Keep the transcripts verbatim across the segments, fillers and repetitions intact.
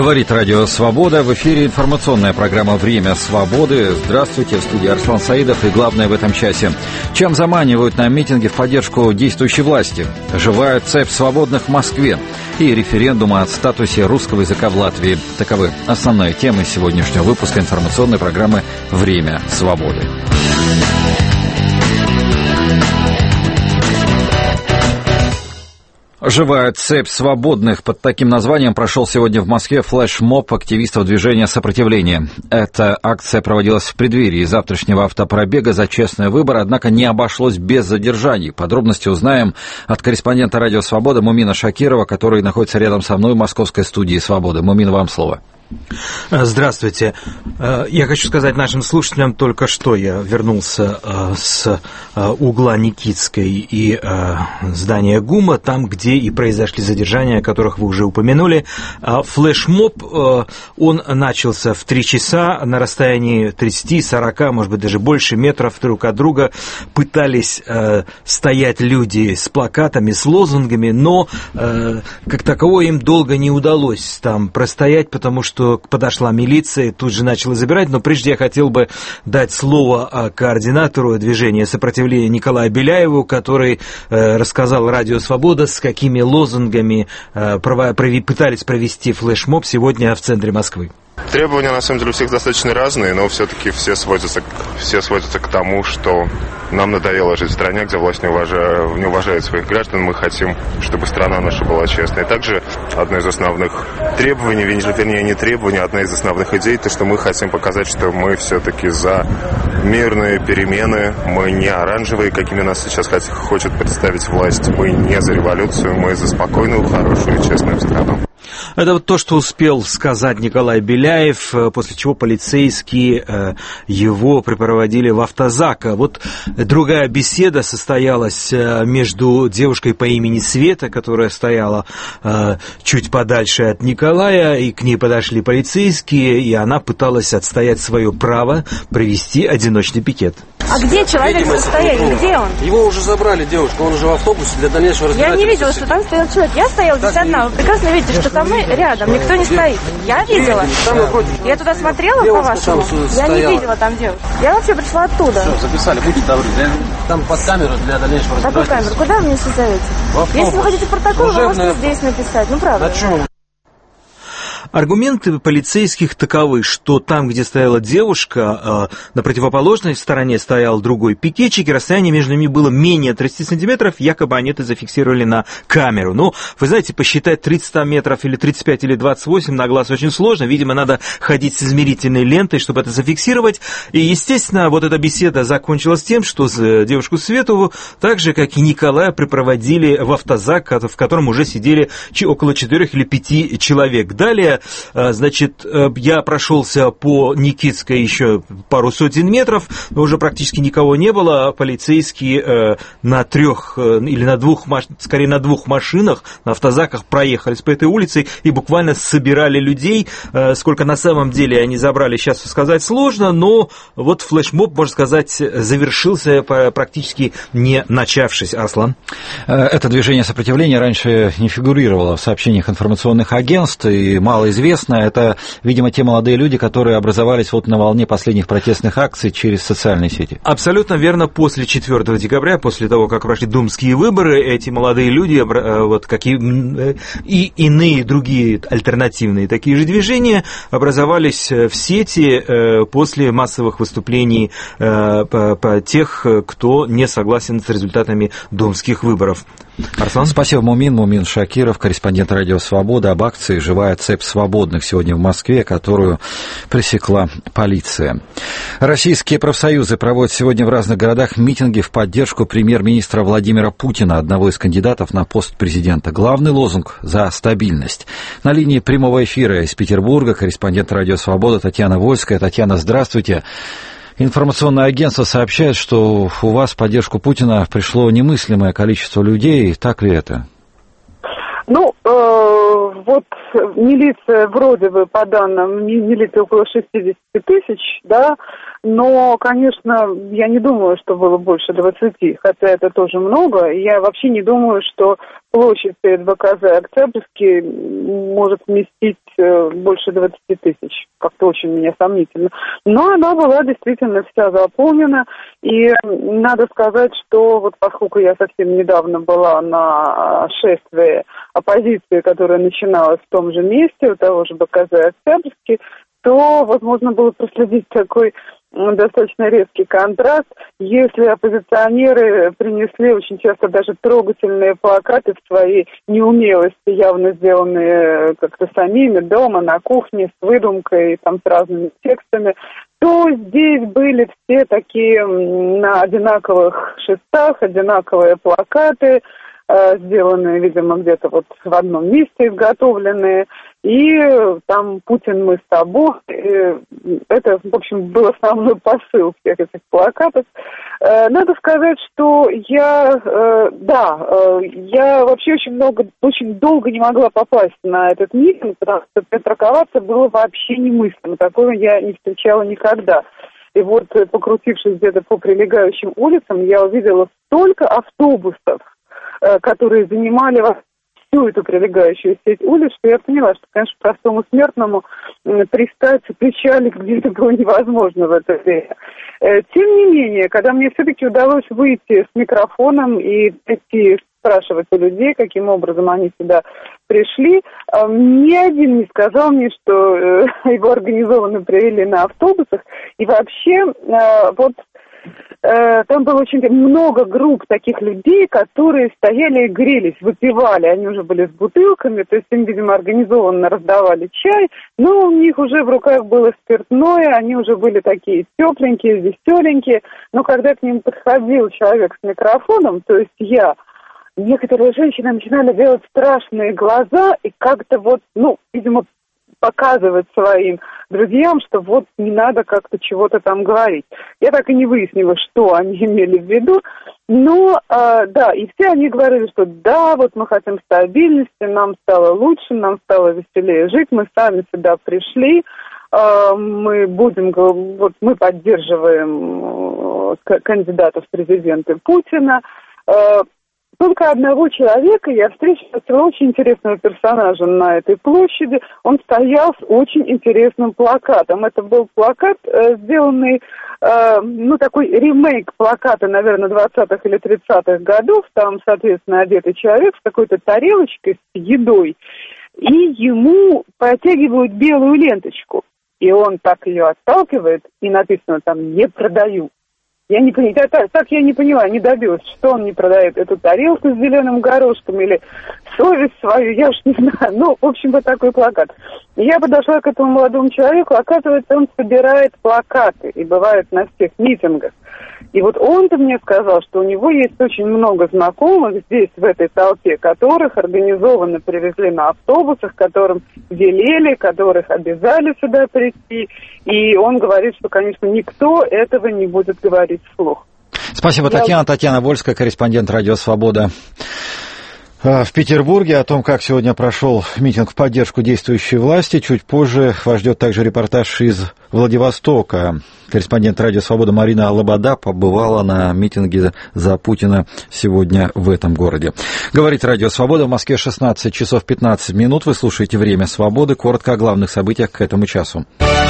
Говорит Радио Свобода. В эфире информационная программа «Время свободы». Здравствуйте, в студии Арслан Саидов. И главное в этом часе. Чем заманивают на митинги в поддержку действующей власти? Живая цепь свободных в Москве. И референдум о статусе русского языка в Латвии. Таковы основные темы сегодняшнего выпуска информационной программы «Время свободы». Живая цепь свободных. Под таким названием прошел сегодня в Москве флешмоб активистов движения сопротивления. Эта акция проводилась в преддверии завтрашнего автопробега за честный выбор, однако не обошлось без задержаний. Подробности узнаем от корреспондента Радио Свобода Мумина Шакирова, который находится рядом со мной в московской студии «Свобода». Мумин, вам слово. Здравствуйте. Я хочу сказать нашим слушателям, только что я вернулся с угла Никитской и здания ГУМа, там, где и произошли задержания, о которых вы уже упомянули. Флешмоб, он начался в три часа на расстоянии тридцать-сорок, может быть, даже больше метров друг от друга. Пытались стоять люди с плакатами, с лозунгами, но как такового им долго не удалось там простоять, потому что что подошла милиция, тут же начала забирать, но прежде я хотел бы дать слово координатору движения сопротивления Николаю Беляеву, который э, рассказал Радио Свобода, с какими лозунгами э, пров... пытались провести флешмоб сегодня в центре Москвы. Требования, на самом деле, у всех достаточно разные, но все-таки все сводятся, все сводятся к тому, что нам надоело жить в стране, где власть не уважает, не уважает своих граждан. Мы хотим, чтобы страна наша была честной. Также одно из основных требований, вернее, не требований, одна из основных идей, то, что мы хотим показать, что мы все-таки за мирные перемены. Мы не оранжевые, какими нас сейчас хочет представить власть. Мы не за революцию, мы за спокойную, хорошую и честную страну. Это вот то, что успел сказать Николай Беляев, после чего полицейские его припроводили в автозак. Вот другая беседа состоялась между девушкой по имени Света, которая стояла чуть подальше от Николая, и к ней подошли полицейские, и она пыталась отстоять свое право провести одиночный пикет. А где человек в состоянии? Где он? Его уже забрали, девушка, он уже в автобусе для дальнейшего разбирательства. Я не видела, что там стоял человек. Я стояла здесь одна. Вы прекрасно видите, что со мной рядом никто не стоит. Я видела. Я туда смотрела, по-вашему? Я не видела там девушку. Я вообще пришла оттуда. Все, записали, будьте добры. Там под камеру для дальнейшего разбирательства. Какую камеру? Куда вы мне созовете? Если вы хотите протокол, вы можете здесь написать. Ну, правда. Аргументы полицейских таковы, что там, где стояла девушка, на противоположной стороне стоял другой пикетчик, и расстояние между ними было менее тридцати сантиметров, якобы они это зафиксировали на камеру. Ну, вы знаете, посчитать тридцать метров или тридцать пять или двадцать восемь на глаз очень сложно, видимо, надо ходить с измерительной лентой, чтобы это зафиксировать. И, естественно, вот эта беседа закончилась тем, что девушку Светову, так же, как и Николая, припроводили в автозак, в котором уже сидели около четырех или пяти человек. Далее, значит, я прошелся по Никитской еще пару сотен метров, но уже практически никого не было. Полицейские на трех или на двух, скорее на двух машинах, на автозаках проехались по этой улице и буквально собирали людей. Сколько на самом деле они забрали, сейчас сказать сложно, но вот флешмоб, можно сказать, завершился, практически не начавшись. Арслан? Это движение сопротивления раньше не фигурировало в сообщениях информационных агентств, и мало известно. Это, видимо, те молодые люди, которые образовались вот на волне последних протестных акций через социальные сети. Абсолютно верно. После четвёртого декабря, после того, как прошли думские выборы, эти молодые люди, вот как и, и иные другие альтернативные такие же движения, образовались в сети после массовых выступлений тех, кто не согласен с результатами думских выборов. Арслан? Спасибо, Мумин. Мумин Шакиров, корреспондент Радио Свобода, об акции «Живая цепь свободных» сегодня в Москве, которую пресекла полиция. Российские профсоюзы проводят сегодня в разных городах митинги в поддержку премьер-министра Владимира Путина, одного из кандидатов на пост президента. Главный лозунг – за стабильность. На линии прямого эфира из Петербурга корреспондент Радио Свобода Татьяна Вольская. Татьяна, здравствуйте. Информационное агентство сообщает, что у вас в поддержку Путина пришло немыслимое количество людей. Так ли это? Ну, э, вот милиция вроде бы, по данным милиции, около шестьдесят тысяч, да, Но, конечно, я не думаю, что было больше двадцати, хотя это тоже много. Я вообще не думаю, что площадь перед ВКЗ Октябрьский может вместить больше двадцати тысяч. Как-то очень меня сомнительно. Но она была действительно вся заполнена. И надо сказать, что вот поскольку я совсем недавно была на шествии оппозиции, которое начиналось в том же месте, у того же ВКЗ Октябрьский, то вот можно было проследить такой достаточно резкий контраст, если оппозиционеры принесли очень часто даже трогательные плакаты в своей неумелости, явно сделанные как-то самими дома, на кухне, с выдумкой, там, с разными текстами, то здесь были все такие на одинаковых шестах, одинаковые плакаты, сделанные, видимо, где-то вот в одном месте изготовленные, и там «Путин, мы с тобой». Это, в общем, был основной посыл всех этих плакатов. Надо сказать, что я, да, я вообще очень много, очень долго не могла попасть на этот митинг, потому что перестраховаться было вообще немыслимо. Такого я не встречала никогда. И вот, покрутившись где-то по прилегающим улицам, я увидела столько автобусов, которые занимали всю эту прилегающую сеть улиц, что я поняла, что, конечно, простому смертному пристать к печали где-то было невозможно в это время. Тем не менее, когда мне все-таки удалось выйти с микрофоном и прийти спрашивать у людей, каким образом они сюда пришли, ни один не сказал мне, что его организованно привели на автобусах. И вообще, вот там было очень много групп таких людей, которые стояли и грелись, выпивали. Они уже были с бутылками, то есть им, видимо, организованно раздавали чай, но у них уже в руках было спиртное, они уже были такие тепленькие, веселенькие. Но когда к ним подходил человек с микрофоном, то есть я, некоторые женщины начинали делать страшные глаза и как-то вот, ну, видимо, показывать своим друзьям, что вот не надо как-то чего-то там говорить. Я так и не выяснила, что они имели в виду, но, э, да, и все они говорили, что да, вот мы хотим стабильности, нам стало лучше, нам стало веселее жить, мы сами сюда пришли, э, мы будем, вот мы поддерживаем э, кандидата в президенты Путина. э, Только одного человека я встретила очень интересного персонажа на этой площади. Он стоял с очень интересным плакатом. Это был плакат, э, сделанный, э, ну, такой ремейк плаката, наверное, двадцатых или тридцатых годов. Там, соответственно, одетый человек с какой-то тарелочкой с едой. И ему протягивают белую ленточку. И он так ее отталкивает, и написано там «Не продаю». Я не поняла, так, так я не поняла, не добилась, что он не продает, эту тарелку с зеленым горошком или совесть свою, я уж не знаю. Ну, в общем, вот такой плакат. И я подошла к этому молодому человеку, оказывается, он собирает плакаты и бывает на всех митингах. И вот он-то мне сказал, что у него есть очень много знакомых здесь, в этой толпе, которых организованно привезли на автобусах, которым велели, которых обязали сюда прийти. И он говорит, что, конечно, никто этого не будет говорить вслух. Спасибо, Я... Татьяна. Татьяна Вольская, корреспондент «Радио Свобода». В Петербурге о том, как сегодня прошел митинг в поддержку действующей власти. Чуть позже вас ждет также репортаж из Владивостока. Корреспондент «Радио Свобода» Марина Лобода побывала на митинге за Путина сегодня в этом городе. Говорит «Радио Свобода». В Москве шестнадцать часов пятнадцать минут. Вы слушаете «Время свободы». Коротко о главных событиях к этому часу.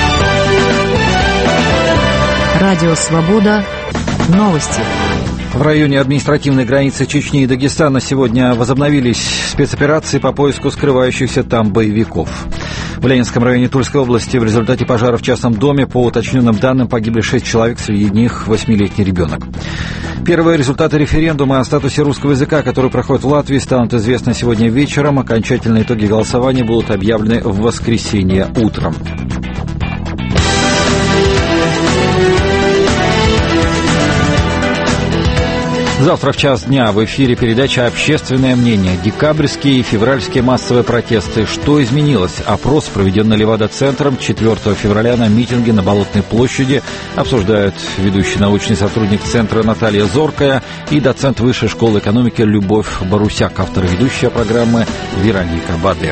«Радио Свобода». Новости. В районе административной границы Чечни и Дагестана сегодня возобновились спецоперации по поиску скрывающихся там боевиков. В Ленинском районе Тульской области в результате пожара в частном доме, по уточненным данным, погибли шесть человек, среди них восьмилетний ребенок. Первые результаты референдума о статусе русского языка, который проходит в Латвии, станут известны сегодня вечером. Окончательные итоги голосования будут объявлены в воскресенье утром. Завтра в час дня в эфире передача «Общественное мнение». Декабрьские и февральские массовые протесты. Что изменилось? Опрос, проведенный Левада-центром четвёртого февраля на митинге на Болотной площади, обсуждают ведущий научный сотрудник центра Наталья Зоркая и доцент Высшей школы экономики Любовь Барусяк, автор и ведущая программы Вероника Баде.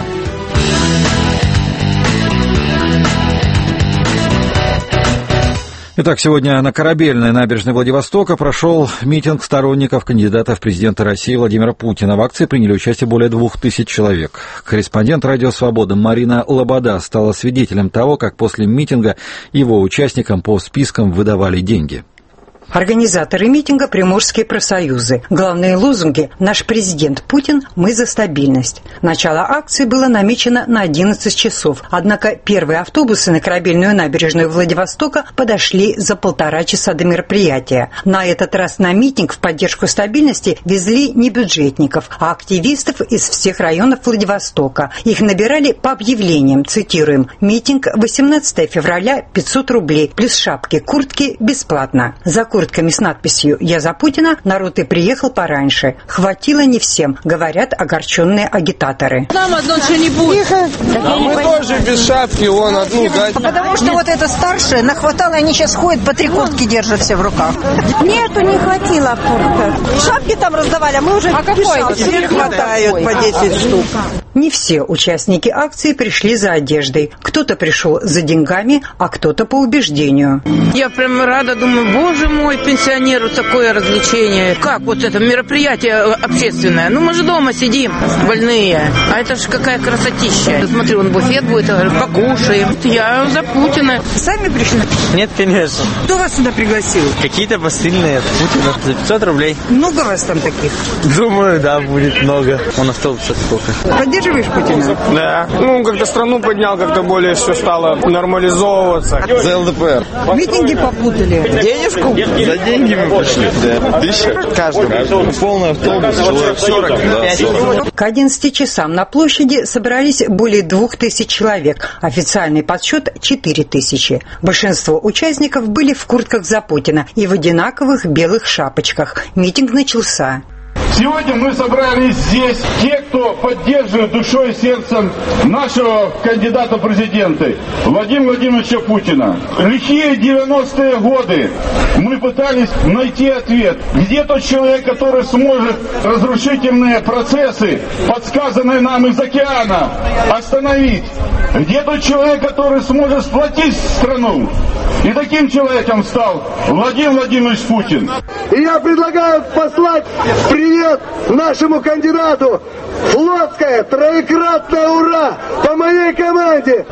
Итак, сегодня на Корабельной набережной Владивостока прошел митинг сторонников кандидата в президенты России Владимира Путина. В акции приняли участие более двух тысяч человек. Корреспондент «Радио Свобода» Марина Лобода стала свидетелем того, как после митинга его участникам по спискам выдавали деньги. Организаторы митинга – приморские профсоюзы. Главные лозунги «Наш президент Путин, мы за стабильность». Начало акции было намечено на одиннадцать часов. Однако первые автобусы на Корабельную набережную Владивостока подошли за полтора часа до мероприятия. На этот раз на митинг в поддержку стабильности везли не бюджетников, а активистов из всех районов Владивостока. Их набирали по объявлениям, цитируем: «Митинг восемнадцатого февраля, пятьсот рублей, плюс шапки, куртки бесплатно». За куртками с надписью «Я за Путина» народ и приехал пораньше. Хватило не всем, говорят огорченные агитаторы. Нам одно что-нибудь. Да мы тоже без шапки, вон одну дать. Потому что вот это старшее нахватало, они сейчас ходят, по три куртки держат все в руках. Нету, не хватило курток. Шапки там раздавали, а мы уже... А какой? Теперь хватает по десять штук. Не все участники акции пришли за одеждой. Кто-то пришел за деньгами, а кто-то по убеждению. Я прям рада, думаю, боже мой, пенсионеру такое развлечение. Как вот это мероприятие общественное? Ну, мы же дома сидим, больные. А это же какая красотища. Смотри, вон буфет будет, покушаем. Я за Путина. Сами пришли? Нет, конечно. Кто вас сюда пригласил? Какие-то посыльные от Путина. За пятьсот рублей. Много вас там таких? Думаю, да, будет много. Он автобуса сколько. Поддерживаешь Путина? Да. Ну, как-то страну поднял, как-то более все стало нормализовываться. За ЛДПР. Митинги попутали. Денежку? За деньги мы пошли. Да. Тысяча каждому. Полный автобус, человек сорок. Да, сорок. К одиннадцати часам на площади собрались более двух тысяч человек. Официальный подсчет – четыре тысячи. Большинство участников были в куртках за Путина и в одинаковых белых шапочках. Митинг начался. Сегодня мы собрались здесь, те, кто поддерживает душой и сердцем нашего кандидата в президенты Владимира Владимировича Путина. Лихие девяностые годы мы пытались найти ответ. Где тот человек, который сможет разрушительные процессы, подсказанные нам из океана, остановить? Где тот человек, который сможет сплотить страну? И таким человеком стал Владимир Владимирович Путин. И я предлагаю послать привет нашему кандидату. Флотское троекратное ура по моей команде.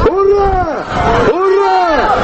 Ура! Ура!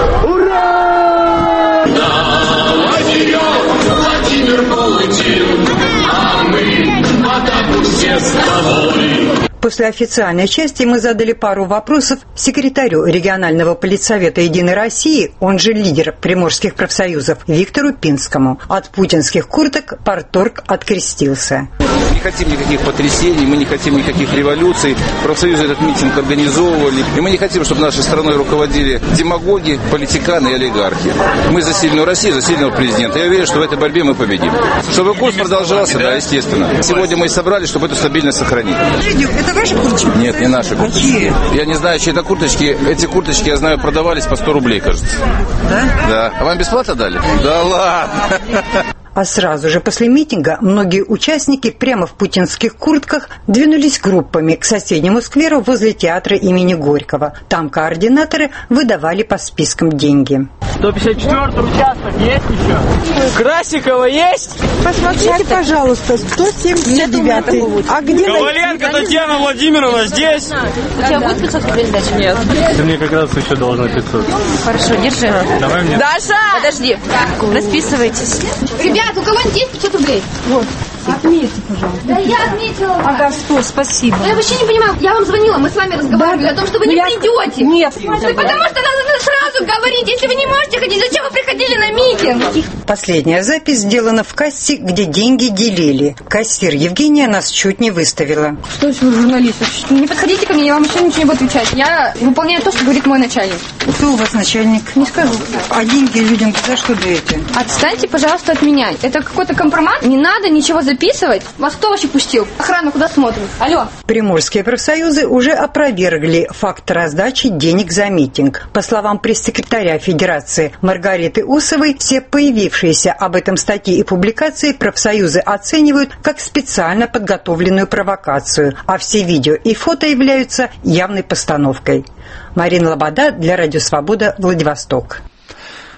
Ура! Давай вперед, Владимир Путин, а мы в атаку все с тобой. После официальной части мы задали пару вопросов секретарю регионального политсовета «Единой России», он же лидер приморских профсоюзов, Виктору Пинскому. От путинских курток парторг открестился. Мы не хотим никаких потрясений, мы не хотим никаких революций. Профсоюзы этот митинг организовывали. И мы не хотим, чтобы нашей страной руководили демагоги, политиканы и олигархи. Мы за сильную Россию, за сильного президента. Я уверен, что в этой борьбе мы победим. Чтобы курс продолжался, да, естественно. Сегодня мы и собрались, чтобы эту стабильность сохранить. Это ваши курточки? Нет, не наши курточки. Я не знаю, чьи это курточки. Эти курточки, я знаю, продавались по сто рублей, кажется. Да? Да. А вам бесплатно дали? Да ладно. А сразу же после митинга многие участники прямо в путинских куртках двинулись группами к соседнему скверу возле театра имени Горького. Там координаторы выдавали по спискам деньги. сто пятьдесят четвёртый участок есть еще? Красикова есть? Посмотрите, пожалуйста, сто семьдесят девятый. А где... Коваленко Татьяна Владимировна здесь? У тебя будет пятьсот рублей сдачи? Нет. Ты мне как раз еще должна пятьсот. Хорошо, держи. Давай мне. Даша! Подожди. Расписывайтесь. Ребят, у кого-нибудь есть пятьсот рублей? Вот. Отметьте, пожалуйста. Да я отметила. Ага, что, спасибо. Я вообще не понимаю, я вам звонила, мы с вами разговаривали да, о том, что вы не я... придете. Нет. Да потому что надо сразу говорить, если вы не можете ходить, зачем вы приходили на митинг? Последняя запись сделана в кассе, где деньги делили. Кассир Евгения нас чуть не выставила. Что вы журналист? Не подходите ко мне, я вам еще ничего не буду отвечать. Я выполняю то, что говорит мой начальник. Кто у вас начальник? Не скажу. А деньги людям за что даете? Отстаньте, пожалуйста, от меня. Это какой-то компромат. Не надо ничего записывать. Вас кто вообще пустил? Охрана куда смотрит? Алло. Приморские профсоюзы уже опровергли факт раздачи денег за митинг. По словам пресс-секретаря Федерации Маргариты Усовой, все появившиеся об этом статьи и публикации профсоюзы оценивают как специально подготовленную провокацию, а все видео и фото являются явной постановкой. Марина Лобода для Радио Свобода, Владивосток.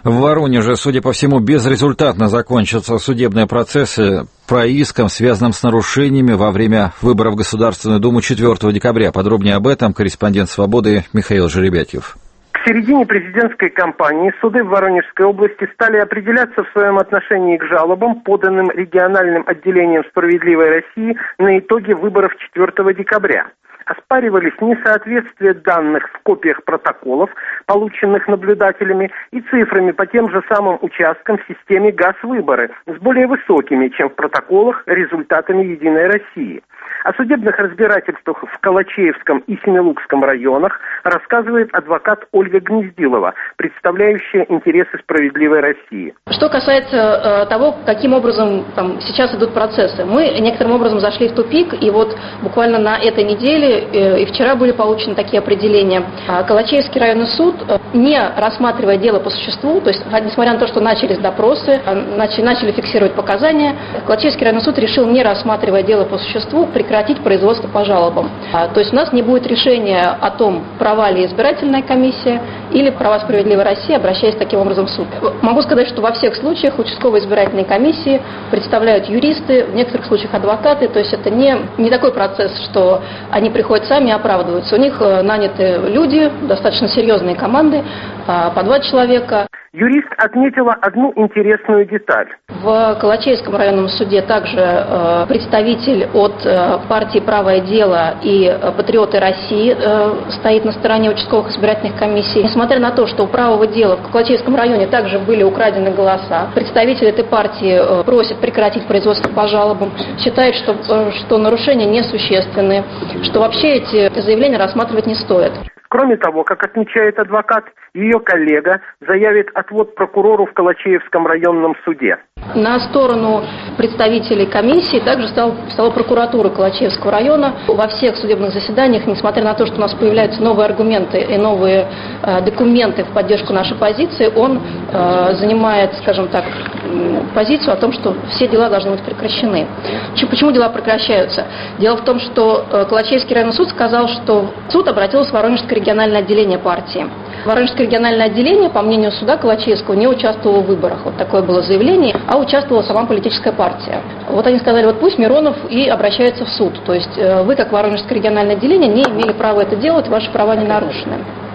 В Воронеже, судя по всему, безрезультатно закончатся судебные процессы по искам, связанным с нарушениями во время выборов в Государственную Думу четвёртого декабря. Подробнее об этом корреспондент «Свободы» Михаил Жеребятьев. К середине президентской кампании суды в Воронежской области стали определяться в своем отношении к жалобам, поданным региональным отделением «Справедливой России» на итоги выборов четвёртого декабря. Оспаривались несоответствие данных в копиях протоколов, полученных наблюдателями, и цифрами по тем же самым участкам в системе ГАЗ-выборы с более высокими, чем в протоколах, результатами «Единой России». О судебных разбирательствах в Калачеевском и Семилукском районах рассказывает адвокат Ольга Гнездилова, представляющая интересы «Справедливой России». Что касается э, того, каким образом там, сейчас идут процессы, мы некоторым образом зашли в тупик, и вот буквально на этой неделе э, и вчера были получены такие определения. Калачеевский районный суд, э, не рассматривая дело по существу, то есть несмотря на то, что начались допросы, э, начали, начали фиксировать показания, Калачеевский районный суд решил, не рассматривая дело по существу, прекратить производство по жалобам. А, то есть у нас не будет решения о том, права ли избирательная комиссия или права «Справедливой России», обращаясь таким образом в суд. Могу сказать, что во всех случаях участковые избирательные комиссии представляют юристы, в некоторых случаях адвокаты, то есть это не, не такой процесс, что они приходят сами и оправдываются. У них наняты люди, достаточно серьезные команды, по два человека. Юрист отметила одну интересную деталь. В Калачеевском районном суде также э, представитель от э, партии «Правое дело» и э, «Патриоты России» э, стоит на стороне участковых избирательных комиссий. Несмотря на то, что у «Правого дела» в Калачеевском районе также были украдены голоса, представитель этой партии э, просит прекратить производство по жалобам, считает, что, э, что нарушения несущественны, что вообще эти заявления рассматривать не стоит. Кроме того, как отмечает адвокат, ее коллега заявит отвод прокурору в Калачеевском районном суде. На сторону представителей комиссии также стал, стала прокуратура Калачеевского района. Во всех судебных заседаниях, несмотря на то, что у нас появляются новые аргументы и новые э, документы в поддержку нашей позиции, он э, занимает, скажем так, позицию о том, что все дела должны быть прекращены. Почему дела прекращаются? Дело в том, что э, Калачеевский районный суд сказал, что суд обратился в Воронежское региональное отделение партии. Воронежское региональное отделение, по мнению суда Калачеевского, не участвовало в выборах. Вот такое было заявление, а участвовала сама политическая партия. Вот они сказали, вот пусть Миронов и обращается в суд. То есть вы, как Воронежское региональное отделение, не имели права это делать, ваши права не нарушены.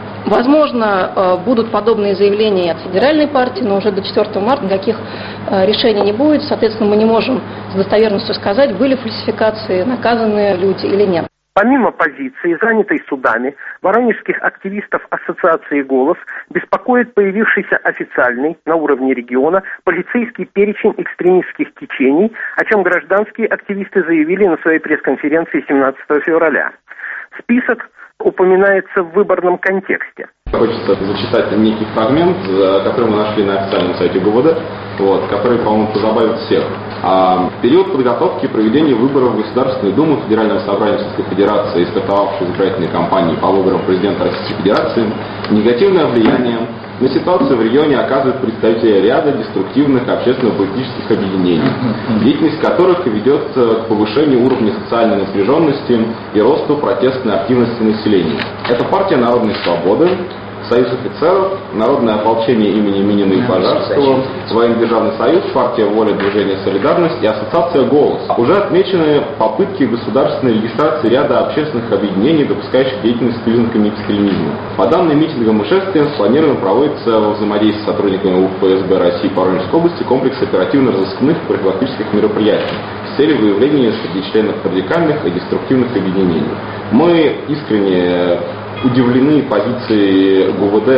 Возможно, будут подобные заявления от федеральной партии, но уже до четвёртого марта никаких решений не будет. Соответственно, мы не можем с достоверностью сказать, были фальсификации, наказаны люди или нет. Помимо позиции, занятой судами, воронежских активистов Ассоциации «Голос» беспокоит появившийся официальный на уровне региона полицейский перечень экстремистских течений, о чем гражданские активисты заявили на своей пресс-конференции семнадцатого февраля. Список упоминается в выборном контексте. Хочется зачитать некий фрагмент, который мы нашли на официальном сайте ГУВД, вот, который, по-моему, позабавит всех. А, в период подготовки и проведения выборов в Государственную Думу Федерального собрания Российской Федерации, стартовавшей избирательной кампании по выборам президента Российской Федерации, негативное влияние на ситуацию в регионе оказывают представители ряда деструктивных общественно-политических объединений, деятельность которых ведет к повышению уровня социальной напряженности и росту протестной активности населения. Это партия Народной Свободы, Союз офицеров, Народное ополчение имени Минина и Пожарского, Военно-державный союз, партия Воля, Движение Солидарность и ассоциация «Голос». Уже отмечены попытки государственной регистрации ряда общественных объединений, допускающих деятельность с признаками экстремизма. По данным митингам и шествиям спланировано проводится во взаимодействии с сотрудниками УФСБ России по Воронежской области комплекс оперативно-розыскных и профилактических мероприятий с целью выявления среди членов радикальных и деструктивных объединений. Мы искренне удивлены позицией ГУВД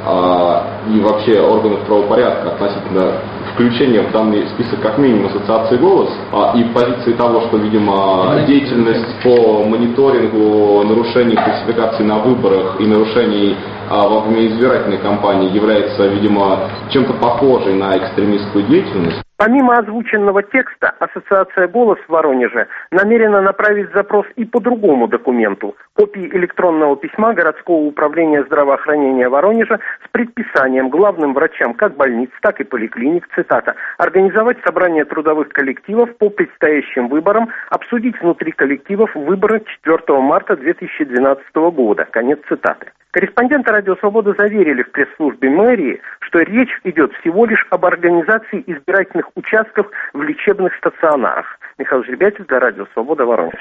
а, и вообще органов правопорядка относительно включения в данный список как минимум ассоциации «Голос» а, и позиции того, что, видимо, деятельность по мониторингу нарушений классификации на выборах и нарушений а, во время избирательной кампании является, видимо, чем-то похожей на экстремистскую деятельность. Помимо озвученного текста, Ассоциация «Голос» в Воронеже намерена направить запрос и по другому документу – копии электронного письма городского управления здравоохранения Воронежа с предписанием главным врачам как больниц, так и поликлиник, цитата, организовать собрание трудовых коллективов по предстоящим выборам, обсудить внутри коллективов выборы четвёртого марта две тысячи двенадцатого года. Конец цитаты. Корреспонденты «Радио Свобода» заверили в пресс-службе мэрии, что речь идет всего лишь об организации избирательных участков в лечебных стационарах. Михаил Жеребятев для «Радио Свобода», Воронеж.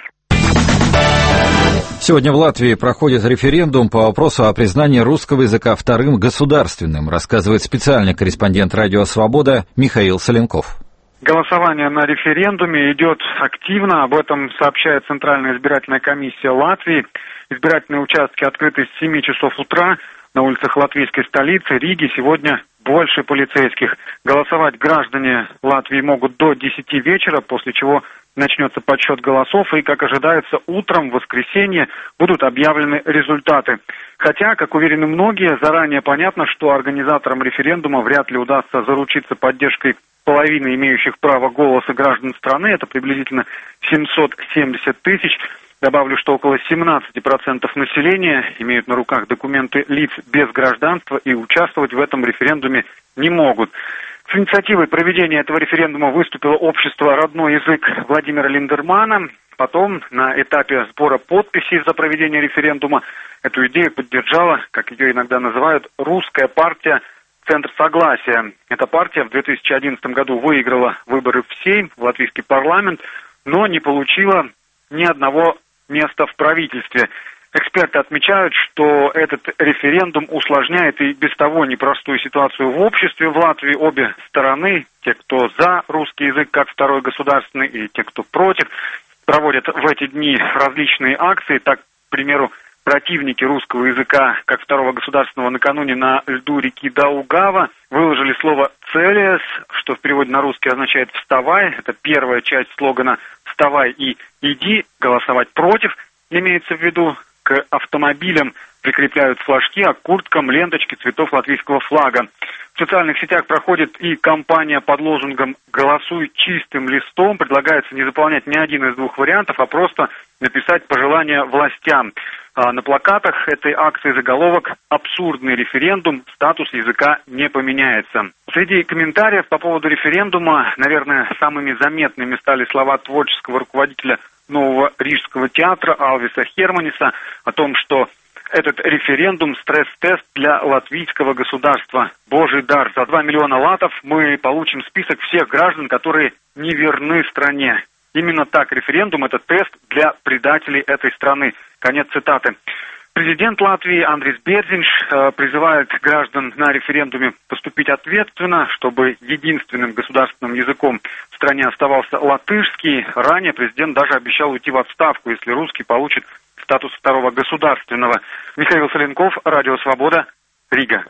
Сегодня в Латвии проходит референдум по вопросу о признании русского языка вторым государственным, рассказывает специальный корреспондент «Радио Свобода» Михаил Соленков. Голосование на референдуме идет активно, об этом сообщает Центральная избирательная комиссия Латвии. Избирательные участки открыты с семи часов утра на улицах латвийской столицы Риги. Сегодня больше полицейских. Голосовать граждане Латвии могут до десяти вечера, после чего начнется подсчет голосов, и, как ожидается, утром в воскресенье будут объявлены результаты. Хотя, как уверены многие, заранее понятно, что организаторам референдума вряд ли удастся заручиться поддержкой половины имеющих право голоса граждан страны, это приблизительно семьсот семьдесят тысяч. Добавлю, что около семнадцать процентов населения имеют на руках документы лиц без гражданства и участвовать в этом референдуме не могут. С инициативой проведения этого референдума выступило общество «Родной язык» Владимира Линдермана. Потом на этапе сбора подписей за проведение референдума эту идею поддержала, как ее иногда называют, русская партия «Центр согласия». Эта партия в две тысячи одиннадцатом году выиграла выборы в Сейм, в латвийский парламент, но не получила ни одного места в правительстве. Эксперты отмечают, что этот референдум усложняет и без того непростую ситуацию в обществе в Латвии. Обе стороны, те, кто за русский язык как второй государственный, и те, кто против, проводят в эти дни различные акции. Так, к примеру, противники русского языка как второго государственного накануне на льду реки Даугава выложили слово «целиес», что в переводе на русский означает «вставай». Это первая часть слогана «вставай и иди», голосовать против, имеется в виду. К автомобилям прикрепляют флажки, а к курткам ленточки цветов латвийского флага. В социальных сетях проходит и кампания под лозунгом «Голосуй чистым листом». Предлагается не заполнять ни один из двух вариантов, а просто написать пожелания властям. А на плакатах этой акции заголовок «Абсурдный референдум, статус языка не поменяется». Среди комментариев по поводу референдума, наверное, самыми заметными стали слова творческого руководителя Нового Рижского театра Алвиса Херманиса о том, что этот референдум – стресс-тест для латвийского государства. Божий дар. За два миллиона латов мы получим список всех граждан, которые не верны стране. Именно так референдум – это тест для предателей этой страны. Конец цитаты. Президент Латвии Андрис Берзинш призывает граждан на референдуме поступить ответственно, чтобы единственным государственным языком в стране оставался латышский. Ранее президент даже обещал уйти в отставку, если русский получит статус второго государственного. Михаил Соленков, Радио Свобода, Рига.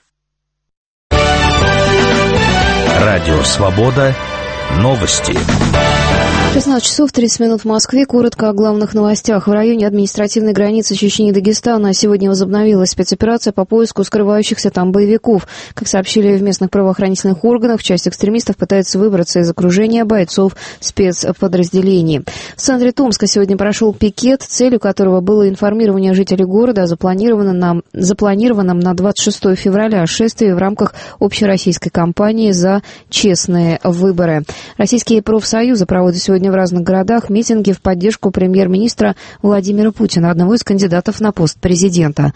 Радио Свобода. Новости. шестнадцать часов тридцать минут в Москве. Коротко о главных новостях. В районе административной границы Чечни и Дагестана сегодня возобновилась спецоперация по поиску скрывающихся там боевиков. Как сообщили в местных правоохранительных органах, часть экстремистов пытается выбраться из окружения бойцов спецподразделений. В центре Томска сегодня прошел пикет, целью которого было информирование жителей города о запланированном на, запланированном на двадцать шестое февраля шествии в рамках общероссийской кампании за честные выборы. Российские профсоюзы проводят сегодня в разных городах митинги в поддержку премьер-министра Владимира Путина, одного из кандидатов на пост президента.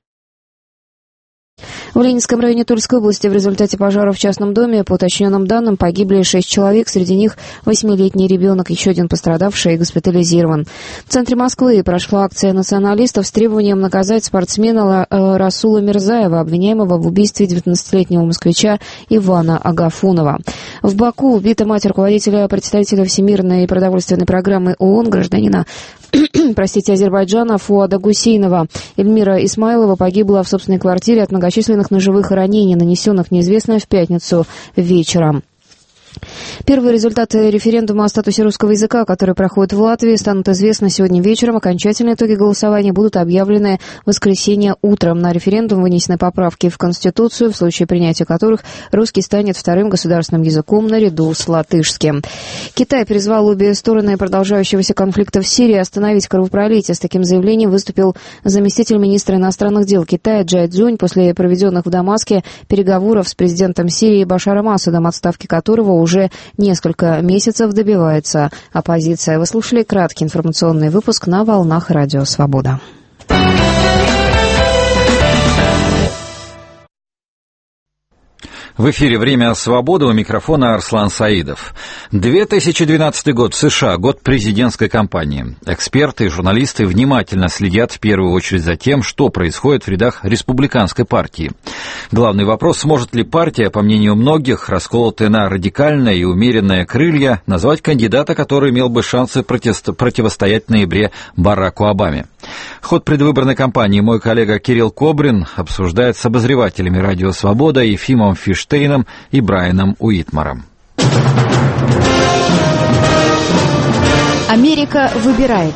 В Ленинском районе Тульской области в результате пожара в частном доме, по уточненным данным, погибли шесть человек, среди них восьмилетний ребенок, еще один пострадавший госпитализирован. В центре Москвы прошла акция националистов с требованием наказать спортсмена Расула Мирзаева, обвиняемого в убийстве девятнадцатилетнего москвича Ивана Агафунова. В Баку убита мать руководителя представителя Всемирной продовольственной программы ООН, гражданина простите, Азербайджана Фуада Гусейнова. Эльмира Исмайлова погибла в собственной квартире от многочисленных ножевых ранений, нанесенных неизвестно в пятницу вечером. Первые результаты референдума о статусе русского языка, который проходит в Латвии, станут известны сегодня вечером. Окончательные итоги голосования будут объявлены в воскресенье утром. На референдум вынесены поправки в Конституцию, в случае принятия которых русский станет вторым государственным языком наряду с латышским. Китай призвал обе стороны продолжающегося конфликта в Сирии остановить кровопролитие. С таким заявлением выступил заместитель министра иностранных дел Китая Джай Цзунь после проведенных в Дамаске переговоров с президентом Сирии Башаром Асадом, отставки которого уже несколько месяцев добивается оппозиция. Вы слушали краткий информационный выпуск на волнах Радио Свобода. В эфире «Время свободы», у микрофона Арслан Саидов. две тысячи двенадцатый год в США, год президентской кампании. Эксперты и журналисты внимательно следят в первую очередь за тем, что происходит в рядах республиканской партии. Главный вопрос, сможет ли партия, по мнению многих, расколотая на радикальное и умеренное крылья, назвать кандидата, который имел бы шансы противостоять в ноябре Бараку Обаме. Ход предвыборной кампании мой коллега Кирилл Кобрин обсуждает с обозревателями «Радио Свобода» Ефимом Фиштейном и Брайаном Уитмаром. Америка выбирает.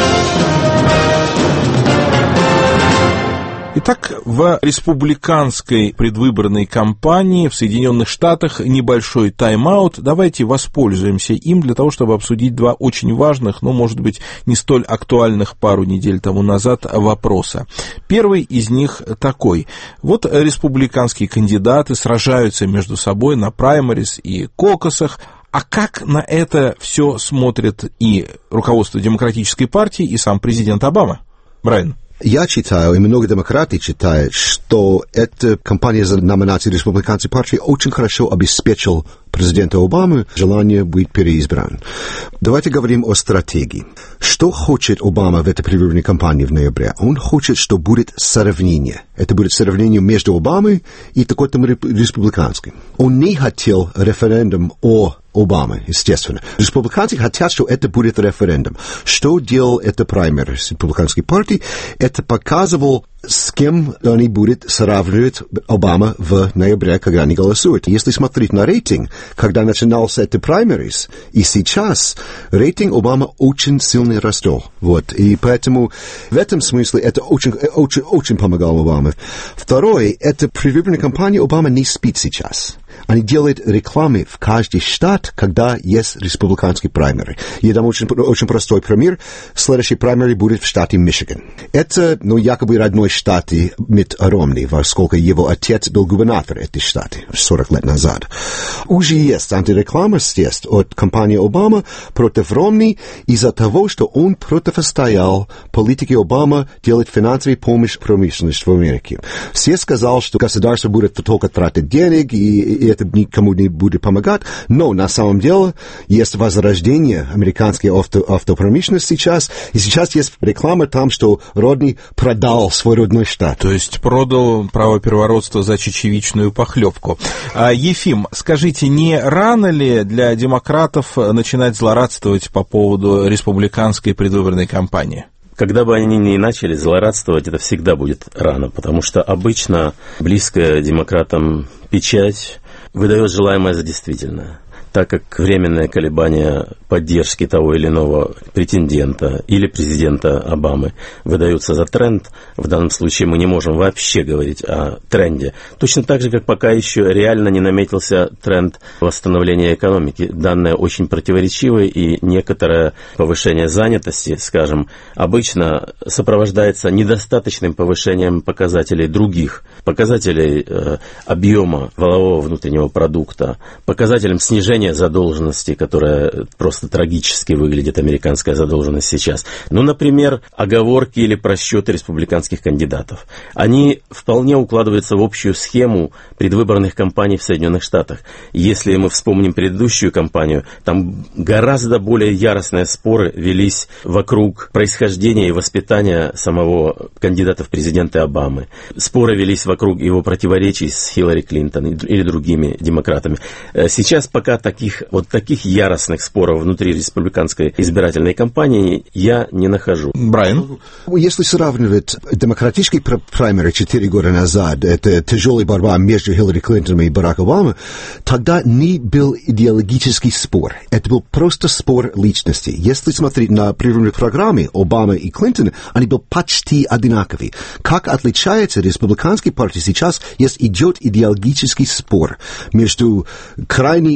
Итак, в республиканской предвыборной кампании в Соединенных Штатах небольшой тайм-аут. Давайте воспользуемся им для того, чтобы обсудить два очень важных, но, может быть, не столь актуальных пару недель тому назад вопроса. Первый из них такой. Вот республиканские кандидаты сражаются между собой на праймарис и кокусах. А как на это все смотрят и руководство Демократической партии, и сам президент Обама? Брайан. Я читаю, и много демократов читают, что эта кампания за номинацию республиканской партии очень хорошо обеспечила президента Обамы желание быть переизбран. Давайте говорим о стратегии. Что хочет Обама в этой предвыборной кампании в ноябре? Он хочет, что будет сравнение. Это будет сравнение между Обамой и такой-то республиканским. Он не хотел референдум о Обаме, естественно. Республиканцы хотят, что это будет референдум. Что делал это праймер республиканской партии? Это показывал, с кем они будут сравнивать Обама в ноябре, когда они голосуют. Если смотреть на рейтинг, когда начинался это праймерис, и сейчас рейтинг Обама очень сильно растет. Вот. И поэтому в этом смысле это очень, очень, очень помогало Обаме. Второе, это предвыборная кампания Обама не спит сейчас. Они делают рекламы в каждый штат, когда есть республиканские праймеры. Я дам очень, очень простой пример. Следующий праймер будет в штате Мичиган. Это, ну, якобы родной штат Митт Ромни, поскольку его отец был губернатор этой штата сорок лет назад. Уже есть антиреклама здесь от компании Обама против Ромни из-за того, что он противостоял политике Обама делать финансовую помощь промышленности в Америке. Все сказали, что государство будет только тратить денег, и, и это никому не будет помогать, но на самом деле есть возрождение американской авто, автопромышленности сейчас, и сейчас есть реклама там, что Родни продал свой родной штат. То есть продал право первородства за чечевичную похлебку. А, Ефим, скажите, не рано ли для демократов начинать злорадствовать по поводу республиканской предвыборной кампании? Когда бы они ни начали злорадствовать, это всегда будет рано, потому что обычно близкая демократам печать выдает желаемое за действительное. Так как временное колебание поддержки того или иного претендента или президента Обамы выдаются за тренд, в данном случае мы не можем вообще говорить о тренде. Точно так же, как пока еще реально не наметился тренд восстановления экономики. Данные очень противоречивые, и некоторое повышение занятости, скажем, обычно сопровождается недостаточным повышением показателей других, показателей э, объема валового внутреннего продукта, показателем снижения задолженности, которая просто трагически выглядит, американская задолженность сейчас. Ну, например, оговорки или просчеты республиканских кандидатов. Они вполне укладываются в общую схему предвыборных кампаний в Соединенных Штатах. Если мы вспомним предыдущую кампанию, там гораздо более яростные споры велись вокруг происхождения и воспитания самого кандидата в президенты Обамы. Споры велись вокруг его противоречий с Хиллари Клинтон или другими демократами. Сейчас пока так Таких, вот таких яростных споров внутри республиканской избирательной кампании я не нахожу. Брайан? Если сравнивать демократические праймеры четыре года назад, это тяжелая борьба между Хиллари Клинтон и Бараком Обамой, тогда не был идеологический спор. Это был просто спор личности. Если смотреть на предвыборные программы Обамы и Клинтона, они были почти одинаковые. Как отличается республиканская партия сейчас, есть идет идеологический спор между крайней правой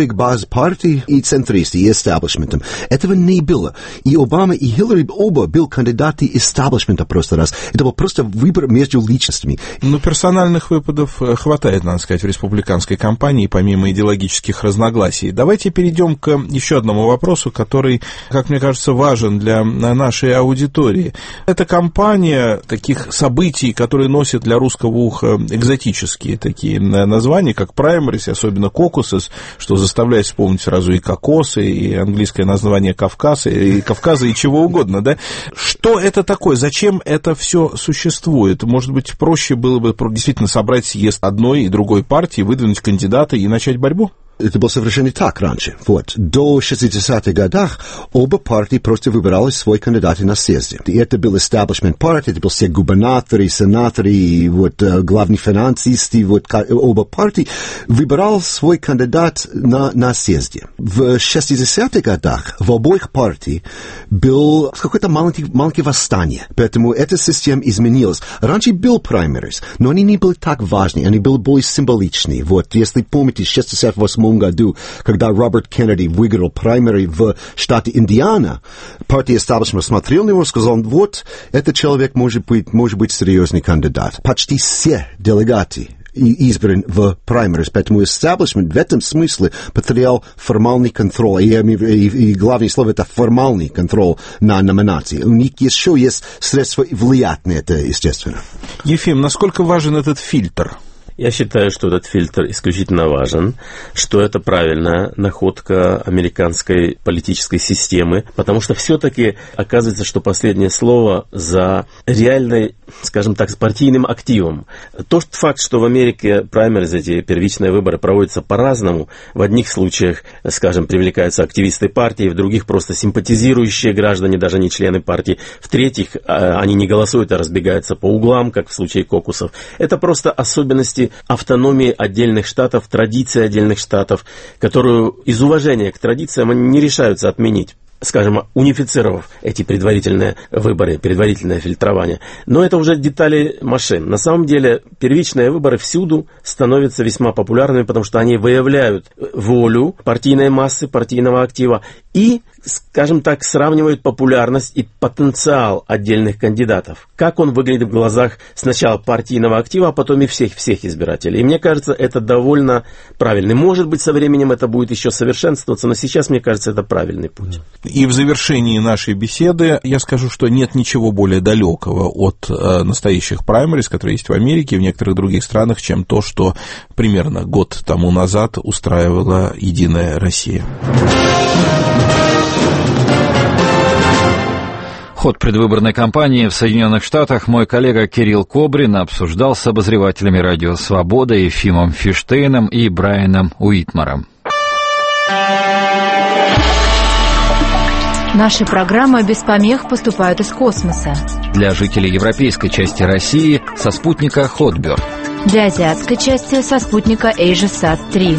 либеральных баз партий и центристы, и эстаблишментом. Этого не было. И Обама, и Хиллари оба были кандидаты эстаблишмента просто раз. Это был просто выбор между личностями. Но персональных выпадов хватает, надо сказать, в республиканской кампании, помимо идеологических разногласий. Давайте перейдем к еще одному вопросу, который, как мне кажется, важен для нашей аудитории. Это кампания таких событий, которые носят для русского уха экзотические такие названия, как праймерис, особенно кокусес, что заставляет вспомнить сразу и кокосы, и английское название Кавказа, и Кавказа, и чего угодно, да? Что это такое? Зачем это все существует? Может быть, проще было бы действительно собрать съезд одной и другой партии, выдвинуть кандидата и начать борьбу? Это было совершенно не так раньше. Вот. До шестидесятых годов оба партии просто выбирали свой кандидат на съезде. И это был эстаблишмент партии, это были все губернаторы, сенаторы, и вот, главные финансисты, вот, оба партии выбирали свой кандидат на, на съезде. В шестидесятых годах в обоих партий был какое-то маленькое, маленькое восстание, поэтому эта система изменилась. Раньше был праймерис, но они не были так важны, они были более символичны. Вот, если помните, в шестьдесят восьмом году, когда Роберт Кеннеди выиграл праймери в штате Индиана, партия эстаблишмента смотрела на него и сказала, вот, этот человек может быть, может быть серьезный кандидат. Почти все делегаты избран в праймерис, поэтому эстаблишмент в этом смысле потерял формальный контроль, и, и, и главное слово это формальный контроль на номинации. У них еще есть средства влиять на это, естественно. Ефим, насколько важен этот фильтр? Я считаю, что этот фильтр исключительно важен, что это правильная находка американской политической системы, потому что все-таки оказывается, что последнее слово за реальной, скажем так, партийным активом. Тот факт, что в Америке праймериз, эти первичные выборы проводятся по-разному, в одних случаях, скажем, привлекаются активисты партии, в других просто симпатизирующие граждане, даже не члены партии, в-третьих, они не голосуют, а разбегаются по углам, как в случае кокусов. Это просто особенности автономии отдельных штатов, традиции отдельных штатов, которую из уважения к традициям они не решаются отменить, скажем, унифицировав эти предварительные выборы, предварительное фильтрование. Но это уже детали машин. На самом деле первичные выборы всюду становятся весьма популярными, потому что они выявляют волю партийной массы, партийного актива и, скажем так, сравнивают популярность и потенциал отдельных кандидатов. Как он выглядит в глазах сначала партийного актива, а потом и всех, всех избирателей. И мне кажется, это довольно правильный. Может быть, со временем это будет еще совершенствоваться, но сейчас, мне кажется, это правильный путь. И в завершении нашей беседы я скажу, что нет ничего более далекого от э, настоящих праймерис, которые есть в Америке и в некоторых других странах, чем то, что примерно год тому назад устраивала «Единая Россия». Ход предвыборной кампании в Соединенных Штатах мой коллега Кирилл Кобрин обсуждал с обозревателями «Радио Свобода» Ефимом Фиштейном и Брайаном Уитмаром. Наши программы без помех поступают из космоса. Для жителей европейской части России со спутника Хотберд. Для азиатской части со спутника AsiaSat три.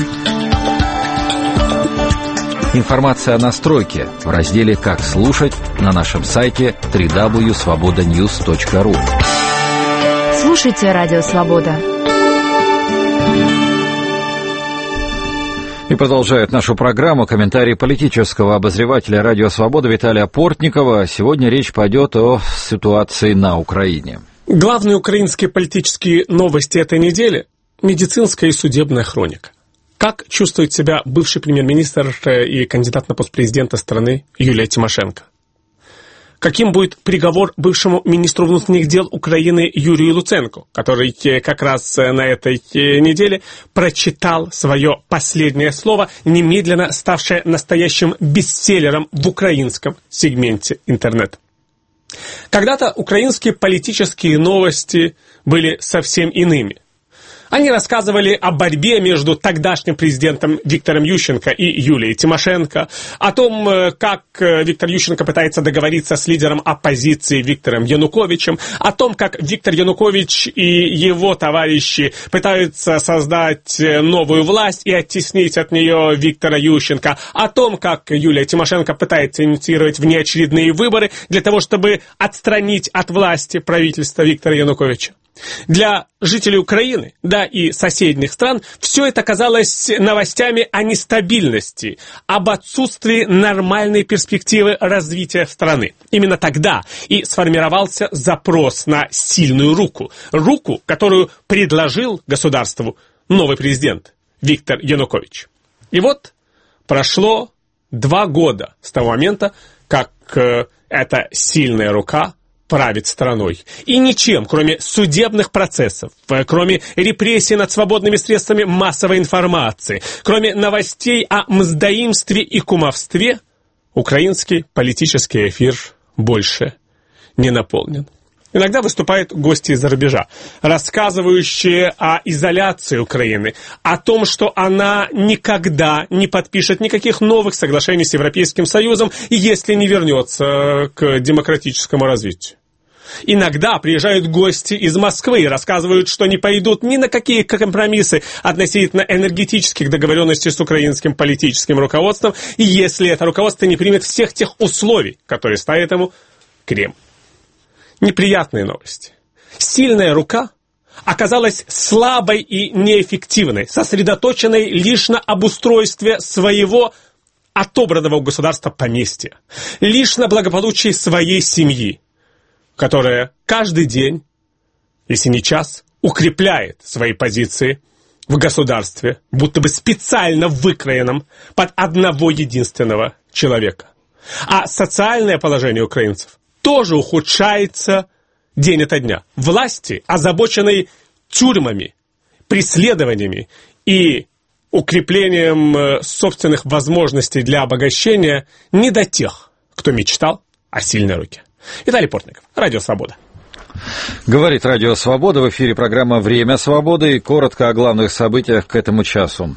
Информация о настройке в разделе «Как слушать» на нашем сайте дабл ю дабл ю дабл ю точка свобода ньюс точка ру. Слушайте «Радио Свобода». И продолжает нашу программу комментарий политического обозревателя «Радио Свобода» Виталия Портникова. Сегодня речь пойдет о ситуации на Украине. Главные украинские политические новости этой недели – медицинская и судебная хроника. Как чувствует себя бывший премьер-министр и кандидат на пост президента страны Юлия Тимошенко? Каким будет приговор бывшему министру внутренних дел Украины Юрию Луценко, который как раз на этой неделе прочитал свое последнее слово, немедленно ставшее настоящим бестселлером в украинском сегменте интернета? Когда-то украинские политические новости были совсем иными. Они рассказывали о борьбе между тогдашним президентом Виктором Ющенко и Юлией Тимошенко, о том, как Виктор Ющенко пытается договориться с лидером оппозиции Виктором Януковичем, о том, как Виктор Янукович и его товарищи пытаются создать новую власть и оттеснить от нее Виктора Ющенко, о том, как Юлия Тимошенко пытается инициировать внеочередные выборы для того, чтобы отстранить от власти правительство Виктора Януковича. Для жителей Украины, да и соседних стран, все это казалось новостями о нестабильности, об отсутствии нормальной перспективы развития страны. Именно тогда и сформировался запрос на сильную руку. Руку, которую предложил государству новый президент Виктор Янукович. И вот прошло два года с того момента, как э, эта сильная рука правит страной. И ничем, кроме судебных процессов, кроме репрессий над свободными средствами массовой информации, кроме новостей о мздоимстве и кумовстве, украинский политический эфир больше не наполнен. Иногда выступают гости из-за рубежа, рассказывающие о изоляции Украины, о том, что она никогда не подпишет никаких новых соглашений с Европейским Союзом, если не вернется к демократическому развитию. Иногда приезжают гости из Москвы и рассказывают, что не пойдут ни на какие компромиссы относительно энергетических договоренностей с украинским политическим руководством, если это руководство не примет всех тех условий, которые ставит ему Кремль. Неприятные новости. Сильная рука оказалась слабой и неэффективной, сосредоточенной лишь на обустройстве своего отобранного у государства поместья, лишь на благополучии своей семьи, которая каждый день, если не час, укрепляет свои позиции в государстве, будто бы специально выкроенном под одного единственного человека. А социальное положение украинцев тоже ухудшается день ото дня. Власти, озабоченные тюрьмами, преследованиями и укреплением собственных возможностей для обогащения, не до тех, кто мечтал о сильной руке. Виталий Портников, Радио Свобода. Говорит Радио Свобода, в эфире программа «Время свободы» и коротко о главных событиях к этому часу.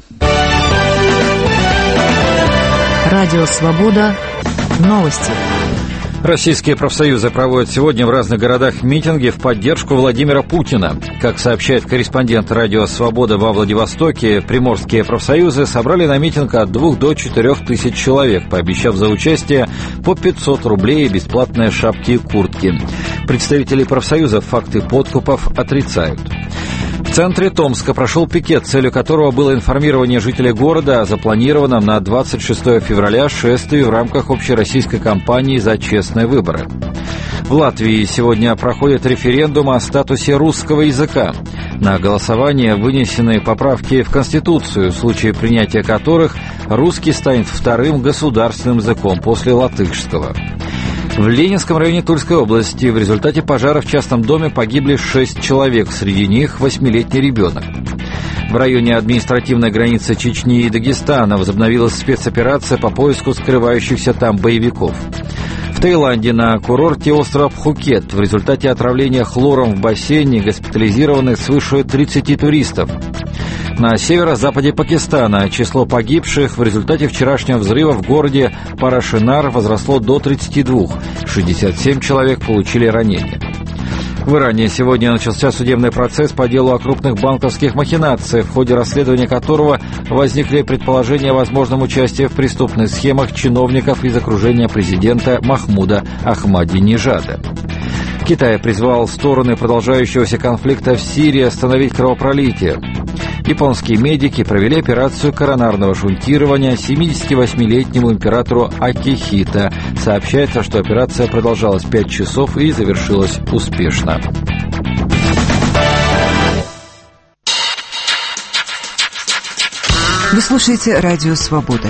Радио Свобода. Новости. Российские профсоюзы проводят сегодня в разных городах митинги в поддержку Владимира Путина. Как сообщает корреспондент Радио Свобода во Владивостоке, приморские профсоюзы собрали на митинг от двух до четырех тысяч человек, пообещав за участие по пятьсот рублей и бесплатные шапки и куртки. Представители профсоюзов факты подкупов отрицают. В центре Томска прошел пикет, целью которого было информирование жителей города о запланированном на двадцать шестое февраля шествии в рамках общероссийской кампании «За честные выборы». В Латвии сегодня проходит референдум о статусе русского языка. На голосование вынесены поправки в Конституцию, в случае принятия которых русский станет вторым государственным языком после латышского. В Ленинском районе Тульской области в результате пожара в частном доме погибли шесть человек, среди них восьмилетний ребенок. В районе административной границы Чечни и Дагестана возобновилась спецоперация по поиску скрывающихся там боевиков. В Таиланде на курорте острова Пхукет в результате отравления хлором в бассейне госпитализированы свыше тридцати туристов. На северо-западе Пакистана число погибших в результате вчерашнего взрыва в городе Парашинар возросло до тридцати двух. шестьдесят семь человек получили ранения. В Иране сегодня начался судебный процесс по делу о крупных банковских махинациях, в ходе расследования которого возникли предположения о возможном участии в преступных схемах чиновников из окружения президента Махмуда Ахмадинежада. Китай призвал стороны продолжающегося конфликта в Сирии остановить кровопролитие. Японские медики провели операцию коронарного шунтирования семидесятивосьмилетнему императору Акихито. Сообщается, что операция продолжалась пять часов и завершилась успешно. Вы слушаете Радио Свобода.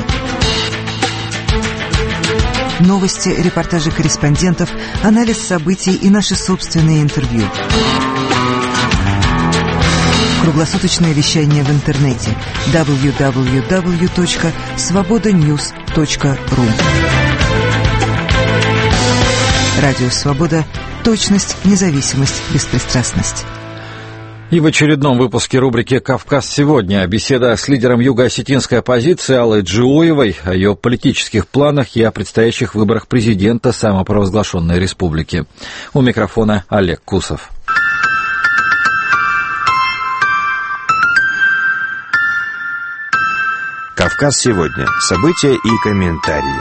Новости, репортажи корреспондентов, анализ событий и наши собственные интервью. Круглосуточное вещание в интернете дабл ю дабл ю дабл ю точка свобода ньюс точка ру. Радио Свобода. Точность, независимость, беспристрастность. И в очередном выпуске рубрики «Кавказ сегодня» беседа с лидером юго-осетинской оппозиции Аллой Джиуевой о ее политических планах и о предстоящих выборах президента самопровозглашенной республики. У микрофона Олег Кусов. «Кавказ сегодня». События и комментарии.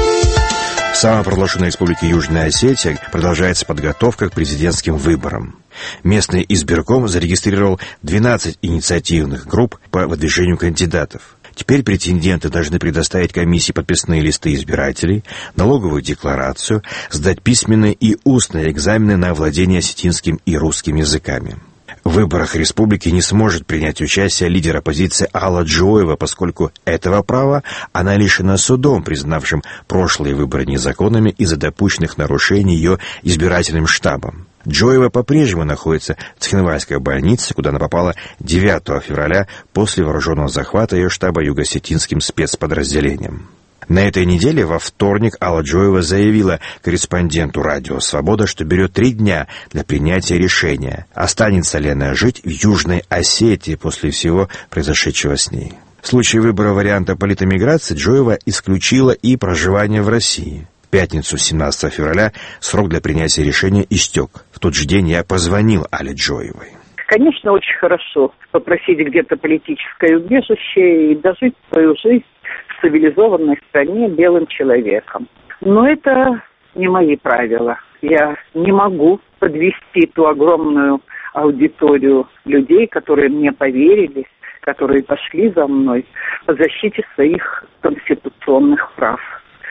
В самопровозглашенной республике Южная Осетия продолжается подготовка к президентским выборам. Местный избирком зарегистрировал двенадцать инициативных групп по выдвижению кандидатов. Теперь претенденты должны предоставить комиссии подписные листы избирателей, налоговую декларацию, сдать письменные и устные экзамены на овладение осетинским и русским языками. В выборах республики не сможет принять участие лидер оппозиции Алла Джоева, поскольку этого права она лишена судом, признавшим прошлые выборы незаконными из-за допущенных нарушений ее избирательным штабом. Джоева по-прежнему находится в Цхинвальской больнице, куда она попала девятого февраля после вооруженного захвата ее штаба юго-осетинским спецподразделением. На этой неделе во вторник Алла Джоева заявила корреспонденту «Радио Свобода», что берет три дня для принятия решения, останется ли она жить в Южной Осетии после всего произошедшего с ней. В случае выбора варианта политэмиграции Джоева исключила и проживание в России. В пятницу, семнадцатого февраля, срок для принятия решения истек. В тот же день я позвонил Алле Джоевой. Конечно, очень хорошо попросить где-то политическое убежище и дожить свою жизнь в цивилизованной стране белым человеком. Но это не мои правила. Я не могу подвести ту огромную аудиторию людей, которые мне поверили, которые пошли за мной по защите своих конституционных прав.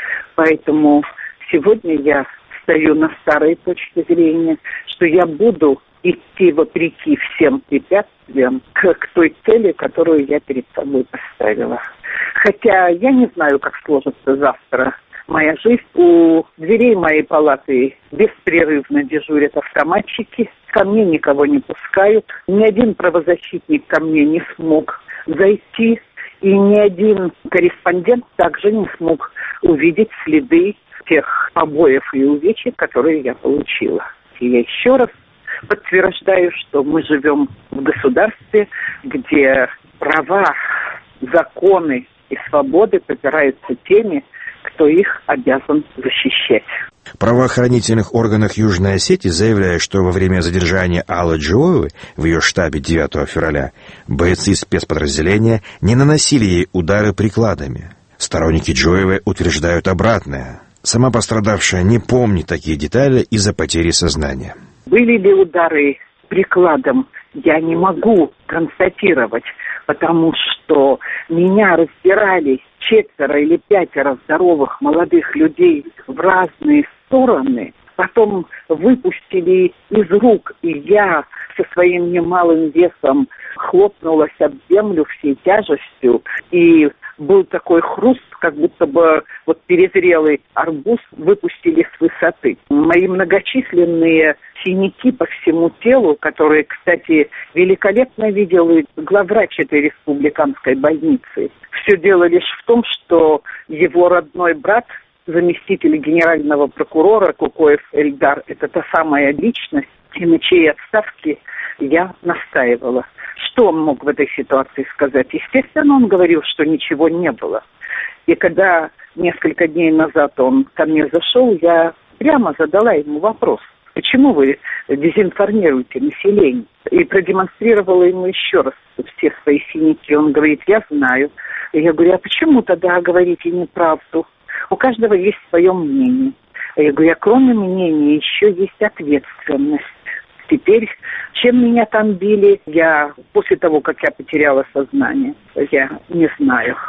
Поэтому сегодня я стою на старой точке зрения, что я буду идти вопреки всем препятствиям к, к той цели, которую я перед собой поставила. Хотя я не знаю, как сложится завтра моя жизнь. У дверей моей палаты беспрерывно дежурят автоматчики. Ко мне никого не пускают. Ни один правозащитник ко мне не смог зайти. И ни один корреспондент также не смог увидеть следы тех побоев и увечий, которые я получила. И я еще раз подтверждаю, что мы живем в государстве, где права, законы и свободы попираются теми, кто их обязан защищать. В правоохранительных органах Южной Осетии заявляют, что во время задержания Аллы Джоевой в ее штабе девятого февраля бойцы спецподразделения не наносили ей удары прикладами. Сторонники Джоевой утверждают обратное. Сама пострадавшая не помнит такие детали из-за потери сознания. Были ли удары прикладом, я не могу констатировать, потому что меня раздирали четверо или пятеро здоровых молодых людей в разные стороны, потом выпустили из рук, и я со своим немалым весом хлопнулась об землю всей тяжестью, и был такой хруст, как будто бы вот перезрелый арбуз выпустили с высоты. Мои многочисленные синяки по всему телу, которые, кстати, великолепно видел и главврач этой республиканской больницы. Все дело лишь в том, что его родной брат, заместитель генерального прокурора Кукоев Эльдар, это та самая личность, и на чьей отставке я настаивала. Что он мог в этой ситуации сказать? Естественно, он говорил, что ничего не было. И когда несколько дней назад он ко мне зашел, я прямо задала ему вопрос: почему вы дезинформируете население? И продемонстрировала ему еще раз все свои синяки. Он говорит: я знаю. И я говорю: а почему тогда говорите неправду? У каждого есть свое мнение. Я говорю: а кроме мнения еще есть ответственность. Теперь, чем меня там били, я после того, как я потеряла сознание, я не знаю.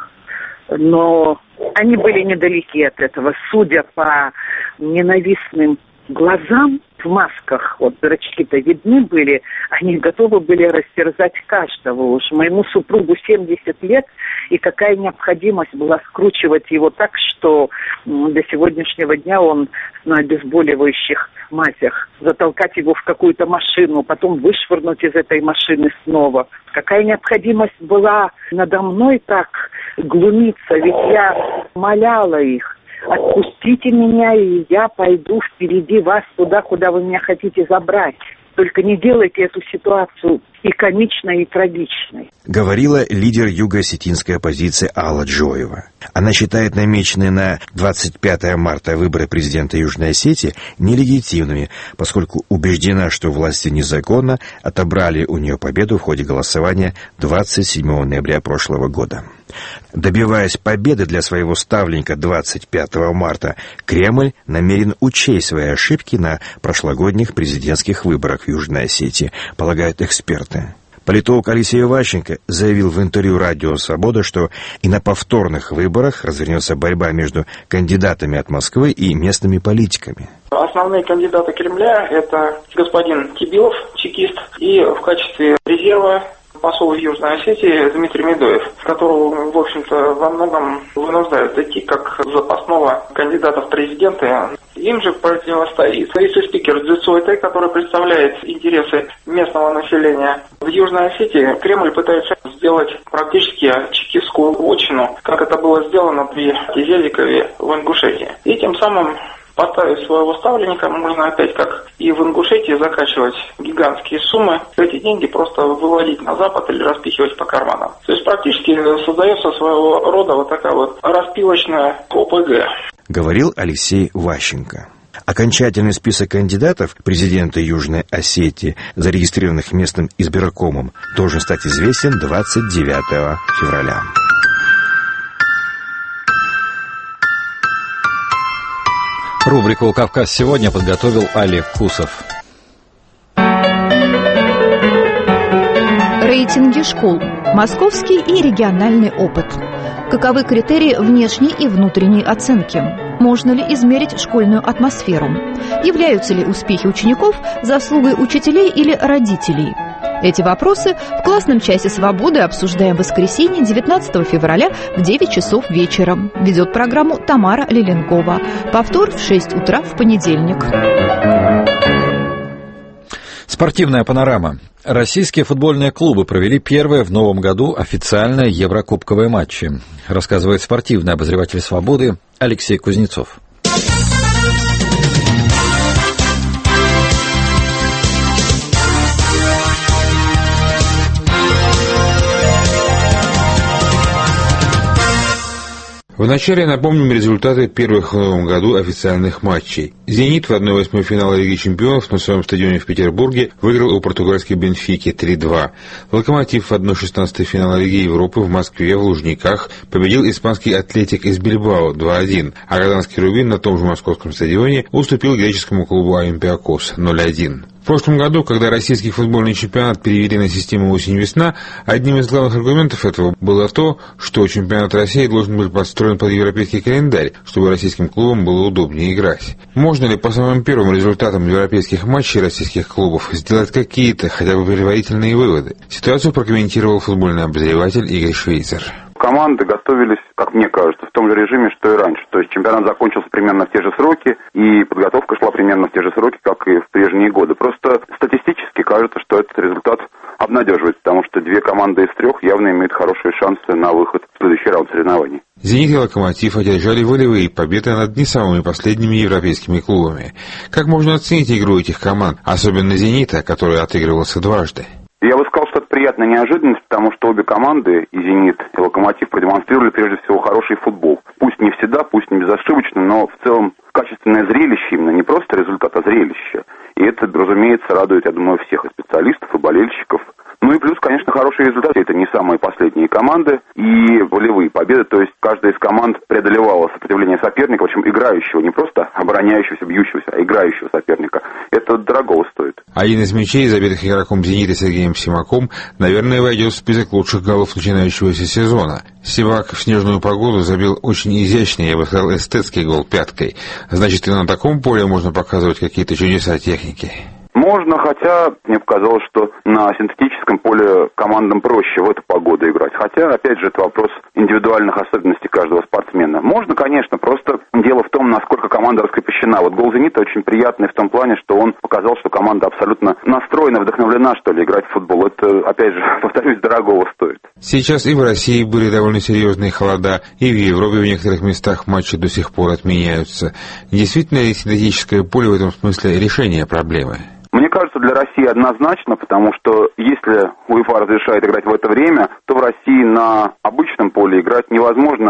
Но они были недалеки от этого. Судя по ненавистным глазам в масках, вот зрачки-то видны были, они готовы были растерзать каждого. Уж моему супругу семьдесят лет, и какая необходимость была скручивать его так, что до сегодняшнего дня он на обезболивающих мазях, затолкать его в какую-то машину, потом вышвырнуть из этой машины снова. Какая необходимость была надо мной так глумиться, ведь я умоляла их: отпустите меня, и я пойду впереди вас туда, куда вы меня хотите забрать. Только не делайте эту ситуацию и комичной, и трагичной. Говорила лидер юго-осетинской оппозиции Алла Джоева. Она считает намеченные на двадцать пятое марта выборы президента Южной Осетии нелегитимными, поскольку убеждена, что власти незаконно отобрали у нее победу в ходе голосования двадцать седьмого ноября прошлого года. Добиваясь победы для своего ставленника двадцать пятого марта, Кремль намерен учесть свои ошибки на прошлогодних президентских выборах в Южной Осетии, полагают эксперты. Политолог Алексей Ващенко заявил в интервью «Радио Свобода», что и на повторных выборах развернется борьба между кандидатами от Москвы и местными политиками. Основные кандидаты Кремля – это господин Кибилов, чекист, и в качестве резерва посол в Южной Осетии Дмитрий Медоев, которого, в общем-то, во многом вынуждают идти как запасного кандидата в президенты. Им же противостоит вице-спикер Дзюцуэтэй, который представляет интересы местного населения. В Южной Осетии Кремль пытается сделать практически чекистскую вотчину, как это было сделано при Зеликове в Ингушетии. И тем самым поставить своего ставленника можно опять, как и в Ингушетии, закачивать гигантские суммы, эти деньги просто выводить на Запад или распихивать по карманам. То есть практически создается своего рода вот такая вот распилочная ОПГ. Говорил Алексей Ващенко. Окончательный список кандидатов президента Южной Осетии, зарегистрированных местным избиркомом, должен стать известен двадцать девятого февраля. Рубрику «Кавказ сегодня» подготовил Олег Кусов. Рейтинги школ. Московский и региональный опыт. Каковы критерии внешней и внутренней оценки? Можно ли измерить школьную атмосферу? Являются ли успехи учеников заслугой учителей или родителей? Эти вопросы в классном часе «Свободы» обсуждаем в воскресенье девятнадцатого февраля в девять часов вечера. Ведет программу Тамара Леленкова. Повтор в шесть утра в понедельник. Спортивная панорама. Российские футбольные клубы провели первые в новом году официальные еврокубковые матчи. Рассказывает спортивный обозреватель «Свободы» Алексей Кузнецов. Вначале напомним результаты первых в новом году официальных матчей. «Зенит» в одна восьмой финала Лиги чемпионов на своем стадионе в Петербурге выиграл у португальской «Бенфики» три-два. «Локомотив» в одна шестнадцатой финала Лиги Европы в Москве в Лужниках победил испанский «Атлетик» из Бильбао два-один, а казанский «Рубин» на том же московском стадионе уступил греческому клубу «Олимпиакос» ноль-один. В прошлом году, когда российский футбольный чемпионат перевели на систему осень-весна, одним из главных аргументов этого было то, что чемпионат России должен быть подстроен под европейский календарь, чтобы российским клубам было удобнее играть. Можно ли по самым первым результатам европейских матчей российских клубов сделать какие-то, хотя бы предварительные выводы? Ситуацию прокомментировал футбольный обозреватель Игорь Швейцер. Команды готовились, как мне кажется, в том же режиме, что и раньше. То есть чемпионат закончился примерно в те же сроки, и подготовка шла примерно в те же сроки, как и в прежние годы. Просто статистически кажется, что этот результат обнадеживает, потому что две команды из трех явно имеют хорошие шансы на выход в следующий раунд соревнований. «Зенит» и «Локомотив» одержали волевые победы над не самыми последними европейскими клубами. Как можно оценить игру этих команд, особенно «Зенита», который отыгрывался дважды? Я бы сказал, что это приятная неожиданность, потому что обе команды, и «Зенит», и «Локомотив», продемонстрировали прежде всего хороший футбол. Пусть не всегда, пусть не безошибочно, но в целом качественное зрелище именно, не просто результат, а зрелище. И это, разумеется, радует, я думаю, всех и специалистов, и болельщиков. Ну и плюс, конечно, хорошие результаты. Это не самые последние команды и волевые победы. То есть каждая из команд преодолевала сопротивление соперника, в общем, играющего, не просто обороняющегося, бьющегося, а играющего соперника. Это дорого стоит. Один из мячей, забитых игроком «Зенита» Сергеем Симаком, наверное, войдет в список лучших голов начинающегося сезона. Симак в снежную погоду забил очень изящный, я бы сказал, эстетский гол пяткой. Значит, и на таком поле можно показывать какие-то чудеса техники. Можно, хотя мне показалось, что на синтетическом поле командам проще в эту погоду играть. Хотя, опять же, это вопрос индивидуальных особенностей каждого спортсмена. Можно, конечно, просто дело в том, насколько команда раскрепощена. Вот гол «Зенита» очень приятный в том плане, что он показал, что команда абсолютно настроена, вдохновлена, что ли, играть в футбол. Это, опять же, повторюсь, дорогого стоит. Сейчас и в России были довольно серьезные холода, и в Европе в некоторых местах матчи до сих пор отменяются. Действительно ли синтетическое поле в этом смысле решение проблемы? Мне кажется, для России однозначно, потому что если УЕФА разрешает играть в это время, то в России на обычном поле играть невозможно сколько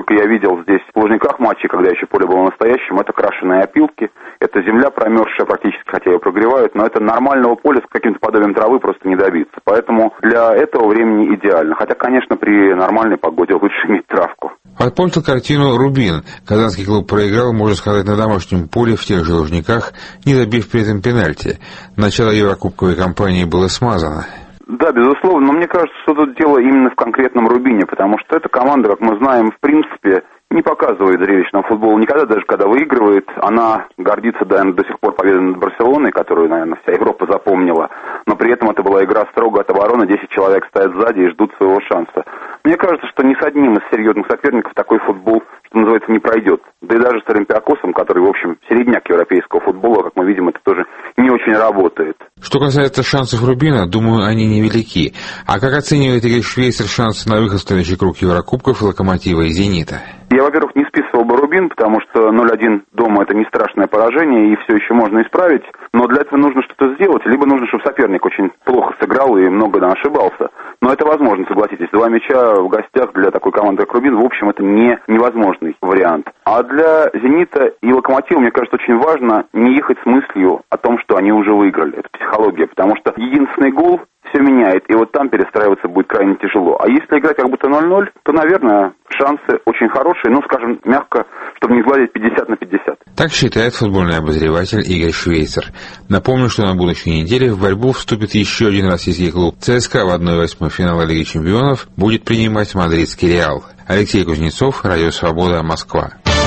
сколько я видел здесь в Лужниках матчей, когда еще поле было настоящим, это крашеные опилки, это земля промерзшая практически, хотя ее прогревают, но это нормального поля с каким-то подобием травы просто не добиться. Поэтому для этого времени идеально. Хотя, конечно, при нормальной погоде лучше иметь травку. Отпомнил картину «Рубин». Казанский клуб проиграл, можно сказать, на домашнем поле в тех же Лужниках, не забив при этом пенальти. Начало Еврокубковой кампании было смазано. Да, безусловно, но мне кажется, что тут дело именно в конкретном «Рубине», потому что эта команда, как мы знаем, в принципе, не показывает зрелищного футбола никогда, даже когда выигрывает. Она гордится, да, до сих пор победой над Барселоной, которую, наверное, вся Европа запомнила, но при этом это была игра строго от обороны, десять человек стоят сзади и ждут своего шанса. Мне кажется, что ни с одним из серьезных соперников такой футбол, что называется, не пройдет. Да и даже с Олимпиакосом, который, в общем, середняк европейского футбола, как мы видим, это тоже не очень работает. Что касается шансов Рубина, думаю, они невелики. А как оценивает Игорь Швейцер шансы на выход в следующий круг Еврокубков Локомотива и Зенита? Я, во-первых, не списывал бы Рубин, потому что ноль один дома – это не страшное поражение, и все еще можно исправить. Но для этого нужно что-то сделать, либо нужно, чтобы соперник очень плохо сыграл и много да, ошибался. Но это возможно, согласитесь. Два мяча в гостях для такой команды, как Рубин, в общем, это не невозможный вариант. А для Зенита и Локомотива, мне кажется, очень важно не ехать с мыслью о том, что они уже выиграли. Это психология, потому что единственный гол все меняет, и вот там перестраиваться будет крайне тяжело. А если играть как будто ноль-ноль, то, наверное, шансы очень хорошие, ну, скажем, мягко, чтобы не гладить пятьдесят на пятьдесят. Так считает футбольный обозреватель Игорь Швейцер. Напомню, что на будущей неделе в борьбу вступит еще один российский клуб. ЦСКА в одной восьмой финала Лиги чемпионов будет принимать мадридский Реал. Алексей Кузнецов, Радио Свобода, Москва.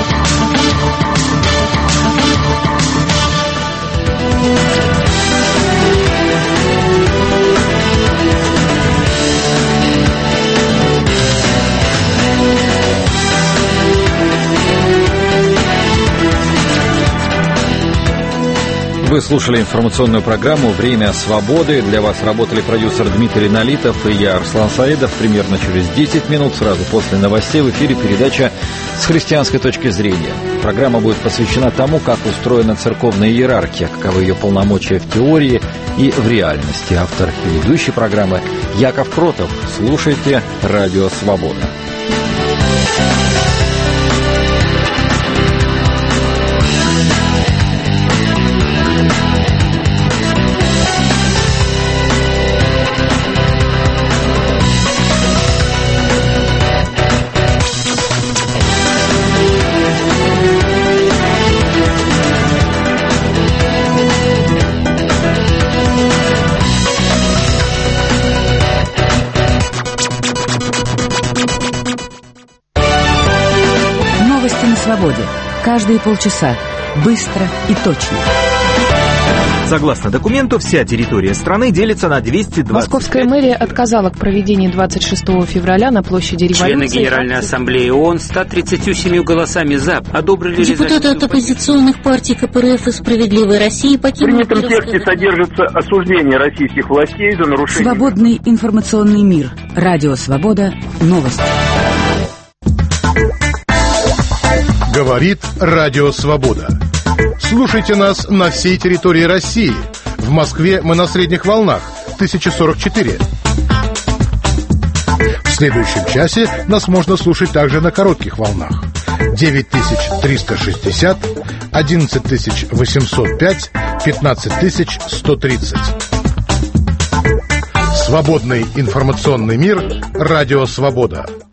Вы слушали информационную программу «Время свободы». Для вас работали продюсер Дмитрий Налитов и я, Арслан Саидов. Примерно через десять минут, сразу после новостей, в эфире передача «С христианской точки зрения». Программа будет посвящена тому, как устроена церковная иерархия, каковы ее полномочия в теории и в реальности. Автор и ведущий программы Яков Кротов. Слушайте «Радио Свобода». Свободе. Каждые полчаса. Быстро и точно. Согласно документу, вся территория страны делится на двести двадцать. Московская мэрия отказала к проведению двадцать шестого февраля на площади Революции. Члены Генеральной Ассамблеи ООН ста тридцатью семью голосами «за» одобрили... Депутаты от оппозиционных партий КПРФ и «Справедливой России» покинули... В принятом тексте содержится осуждение российских властей за нарушение... Свободный информационный мир. Радио Свобода. Новости. Говорит Радио Свобода. Слушайте нас на всей территории России. В Москве мы на средних волнах тысяча сорок четыре. В следующем часе нас можно слушать также на коротких волнах. девять тысяч триста шестьдесят, одиннадцать тысяч восемьсот пять, пятнадцать тысяч сто тридцать. Свободный информационный мир. Радио Свобода.